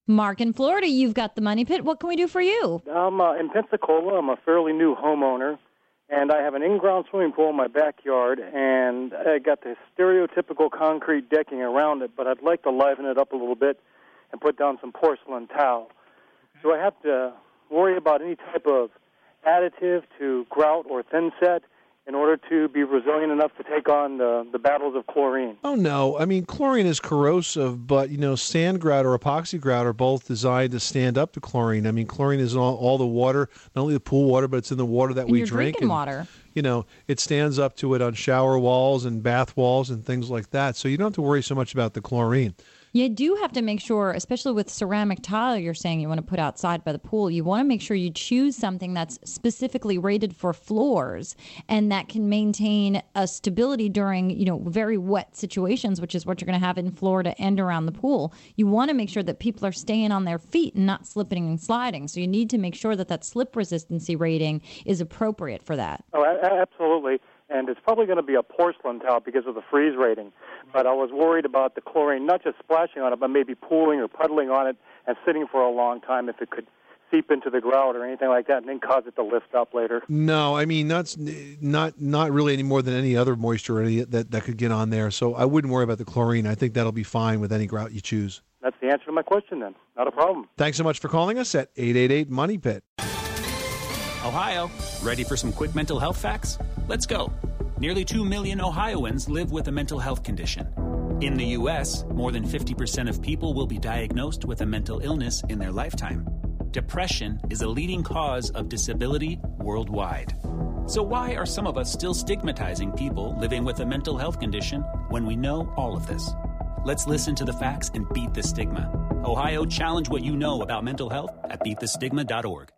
Mark in Florida, you've got the Money Pit. What can we do for you? I'm in Pensacola. I'm a fairly new homeowner, and I have an in-ground swimming pool in my backyard, and I got the stereotypical concrete decking around it, but I'd like to liven it up a little bit and put down some porcelain tile. Do I have to worry about any type of additive to grout or thin set in order to be resilient enough to take on the battles of chlorine? Oh, no. I mean, chlorine is corrosive, but, sand grout or epoxy grout are both designed to stand up to chlorine. I mean, chlorine is in all the water, not only the pool water, but it's in the water that we drink. Drinking water. It stands up to it on shower walls and bath walls and things like that. So you don't have to worry so much about the chlorine. You do have to make sure, especially with ceramic tile you're saying you want to put outside by the pool, you want to make sure you choose something that's specifically rated for floors and that can maintain a stability during, very wet situations, which is what you're going to have in Florida and around the pool. You want to make sure that people are staying on their feet and not slipping and sliding. So you need to make sure that slip resistancy rating is appropriate for that. Oh, absolutely. And it's probably going to be a porcelain tile because of the freeze rating. But I was worried about the chlorine not just splashing on it, but maybe pooling or puddling on it and sitting for a long time if it could seep into the grout or anything like that and then cause it to lift up later. No, I mean, that's not really any more than any other moisture that could get on there. So I wouldn't worry about the chlorine. I think that'll be fine with any grout you choose. That's the answer to my question then. Not a problem. Thanks so much for calling us at 888-MONEY-PIT. Ohio, ready for some quick mental health facts? Let's go. Nearly 2 million Ohioans live with a mental health condition. In the U.S., more than 50% of people will be diagnosed with a mental illness in their lifetime. Depression is a leading cause of disability worldwide. So why are some of us still stigmatizing people living with a mental health condition when we know all of this? Let's listen to the facts and beat the stigma. Ohio, challenge what you know about mental health at beatthestigma.org.